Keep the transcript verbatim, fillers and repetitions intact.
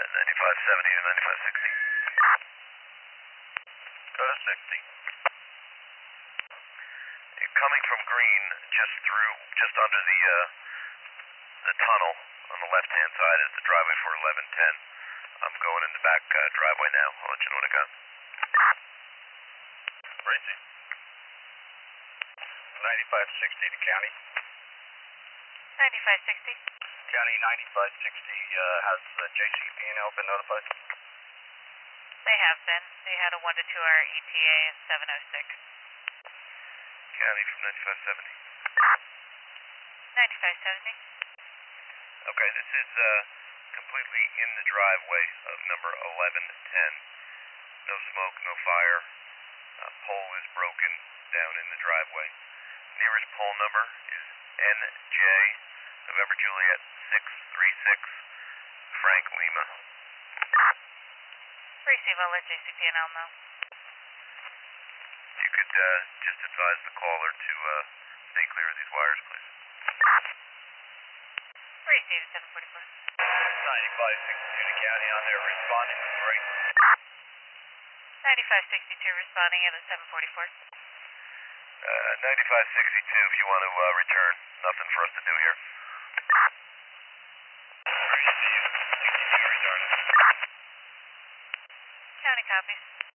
ninety-five seventy to ninety-five sixty. Go to sixty. You're coming from green just through, just under the, uh, the tunnel on the left-hand side is the driveway for eleven ten. I'm going in the back uh, driveway now. I'll let you know what I got. Racing. ninety-five sixty to county. ninety-five sixty. County ninety-five sixty, uh, has the J C P and L been notified? They have been. They had a one to two hour E T A at seven oh six. County from ninety-five seventy. ninety-five seventy. Okay, this is uh, completely in the driveway of number eleven ten. No smoke, no fire. Uh, pole is broken down in the driveway. Nearest pole number is N J, November Juliet six three six, Frank Lima. Receive, I'll let J C P and L know. You could uh, just advise the caller to uh, stay clear of these wires, please. Receive, seven forty-four. ninety-five sixty-two to county on there responding with break. ninety-five sixty-two responding at a seven forty-four. Uh, ninety-five sixty-two if you want to uh, return. Nothing for us to do here. County copies.